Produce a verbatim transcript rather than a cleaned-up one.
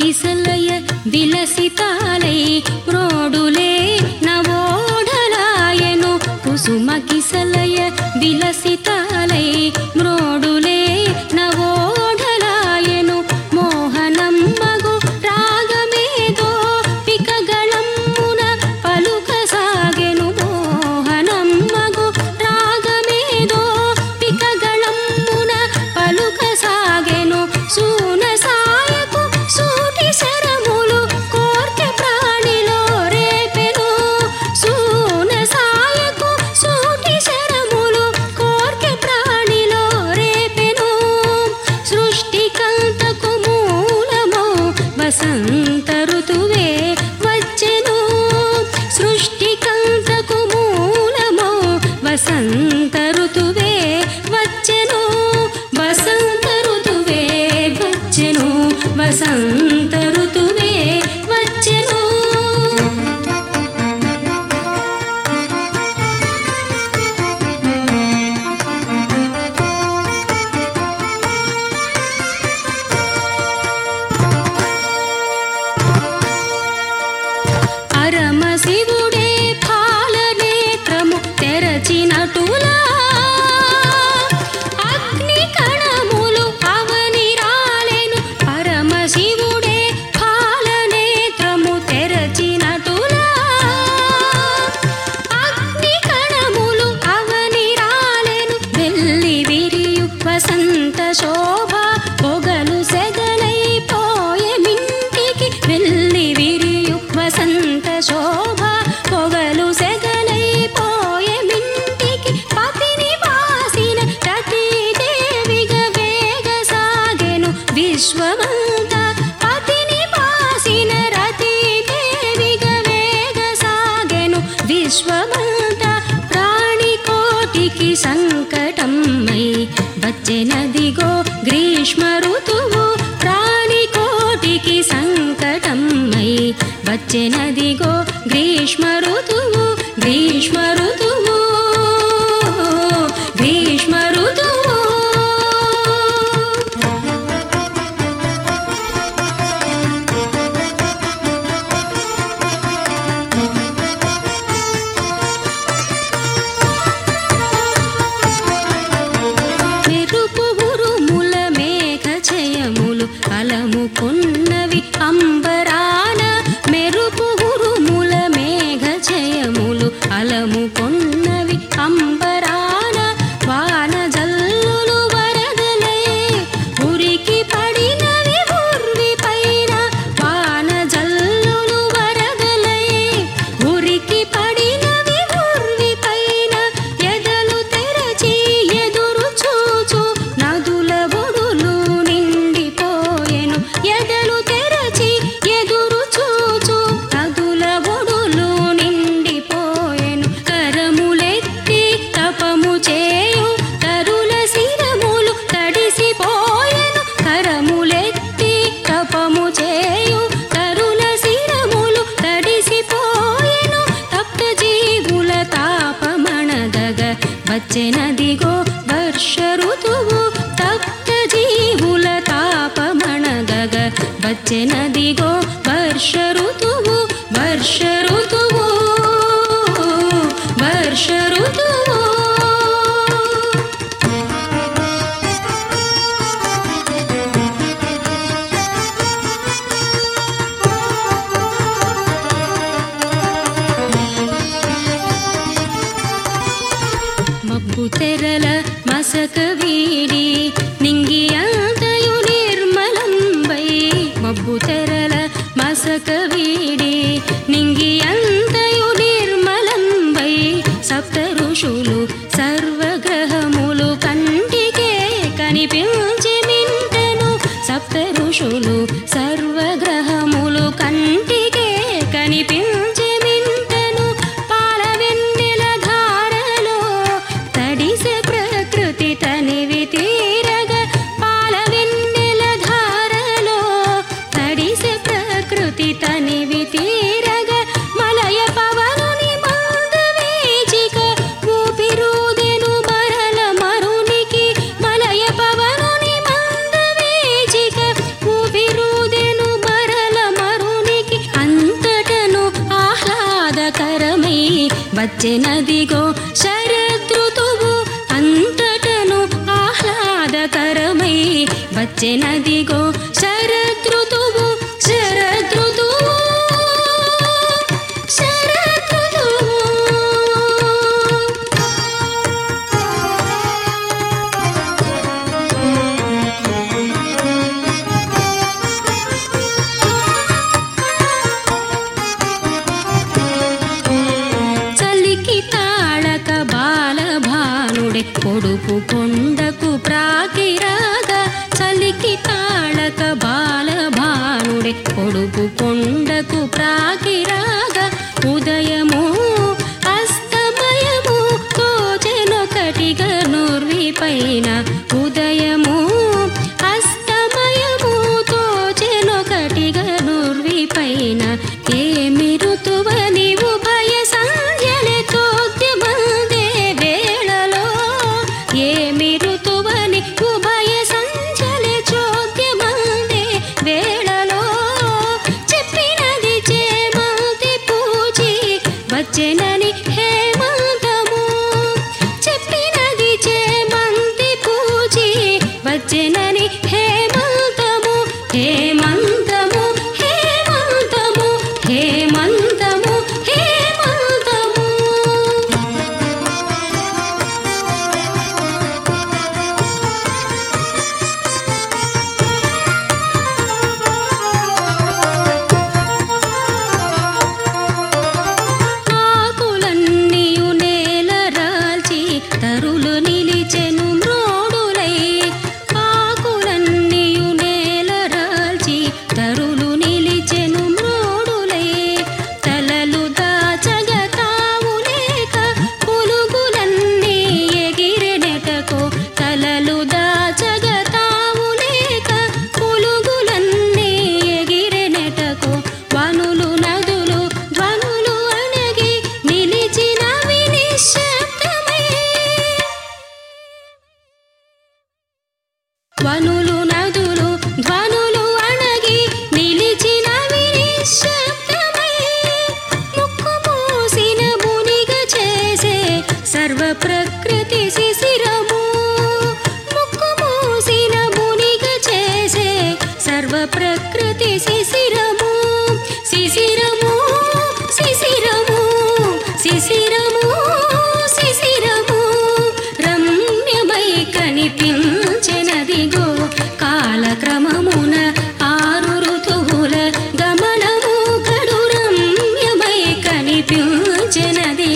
కిసలయ విలసితాలై ప్రోడులే నవోఢలాయను కుసుమ కిసలయ విలసితాలై మ్రోడులే నవోఢలాయను మోహనమ్మగు రాగమేదో పికగళమ్మున పలుక సాగెను మోహనమ్మగు రాగమేదో పికగళమ్మున పలుక సాగెను సూన సాయకు సూటి శరములు కోర్కె ప్రాణిలో రేపెను సూన సాయకు సూటి శరములు కోర్కె ప్రాణిలో రేపెను సృష్టికంతకు మూలమో వసంత ఋతువే వచ్చెను సృష్టికంతకు మూలమో వసంత ఋతువే వచ్చెను వసంత ఋతువే వచ్చెను వసంత ఋతువే వచ్చెను పరమ శివుడే పాలనేత్రము తెరచినటులా అగ్ని కణములు అవని రాలెను పరమ శివుడే పాలనేత్రము తెరచినటులా అగ్ని కణములు అవని రాలెను వెల్లి విరియు వసంత శోభ పొగలు సెగలైపోయె మింటికి వెల్లి విరియు వసంత శోభ పొగలు సెగలైపోయె మింటికి పతిని వాసిన రతీదేవిగా వేగ సాగెను విశ్వమంతా పతిని వాసిన రతీదేవిగా వేగ సాగెను విశ్వమంతా ప్రాణికోటికి సంకటమై వచ్చెనదిగో గ్రీష్మ ఋతువు ప్రాణికోటికి సంకటమై వచ్చెనదిగో గ్రీష్మ ఋతువు గ్రీష్మ ఋతువు గ్రీష్మ ఋతువు మెరుపు ఉరుముల మేఘ జయములు అలముకున్నవి అంబరాన మెరుపు ఉరుముల మేఘ జయములు అలముకున్నవి అంబరాన వాన జల్లులు వరదలే ఉరికి పడినవి ఉర్వి పైన వాన జల్లులు వరదలే ఉరికి పడినవి ఉర్వి పైన ఎదలు తెరచి ఎదురు చూచు నదుల ఒడులు నిండిపోయెను ఎదలు తెరచి ఎదురు చూచు నదుల ఒడులు నిండిపోయెను కరములెత్తి తపము చేయు తరుల శిరములు తడిసిపోయెను కరములెత్తి తపము చేయు తరుల శిరములు తడిసిపోయెను తప్త జీవుల తాపమణదగ వచ్చెనదిగో వర్ష ఋతువు తప్త జీవుల తాపమణదగ వచ్చెనదిగో వర్ష ఋతువు వర్ష ఋతువు వర్ష ఋతువు మబ్బు తెరల మసక వీడి నింగియంతయు నిర్మలంబై మబ్బు తెరల మసక వీడి నింగియంతయు నిర్మలంబై సప్త ఋషులు సర్వగ్రహములు కంటికే కనిపించి మింటెను సప్త ఋషులు సర్వగ్రహములు కంటికే కనిపించి మింటెను పాల వెన్నెల ధారలో తడిసె ప్రకృతి తనివి తీరగ పాల వెన్నెల ధారలో తడిసె ప్రకృతి తనివి తీరగ మల వచ్చెనదిగో శరదృతువు అంతటను ఆహ్లాదకరమై వచ్చెనదిగో శరదృతువు శరదృతువు శరదృతువు పొడుపు కొండకు ప్రాకిరాగా చలికి తాళక బాలభానుడే పొడుపు కొండకు ప్రాకిరాగా ఉదయము అస్తమయము తోచెనొకటిగా నుర్విపైన ఉదయము అస్తమయము తోచెనొకటిగా నుర్విపైన ఏమి ఋతువని ఉభయ సంధ్యలే తోద్యమందే వేళలో ఏమి ఋతువని ఉభయ సంధ్యలే చోద్యమందే వేళలో చెప్పినది చేమంతి పూజి వచ్చెనని హేమంతము చెప్పినది చేమంతి పూజి వచ్చెనని హేమంతము హేమంతము హేమంతము హేమంతము హేమంతము ఆకులన్నీయు నేల రాల్చి తరులు నిలిచెను మ్రోడులై ఆకులన్నీయు నేల రాల్చి తరులు నిలిచెను మ్రోడులై తలలు దాచగ తావు లేక పులుగులన్నీ ఎగిరెనెటకో తలలు దాచగ తావు లేక పులుగులన్నీ ఎగిరెనెటకో వనులు నదులు ధ్వనులు అణగి నిలిచినవి నిశ్శబ్దమై వనులు నదులు ధ్వనులు అణగి నిలిచినవి నిశ్శబ్దమై ముక్కు మూసిన మునిగ చేసే సర్వ ప్రకృతి శిశిరము ముక్కు మూసిన మునిగ చేసే సర్వ ప్రకృతి శిశిరము శిశిరము శిశిరము శిశిరము శిశిరము రమ్యమై కనిపించెనదిగో కాలక్రమమున ఆరు ఋతువుల గమనము కడు రమ్యమై కనిపించెనది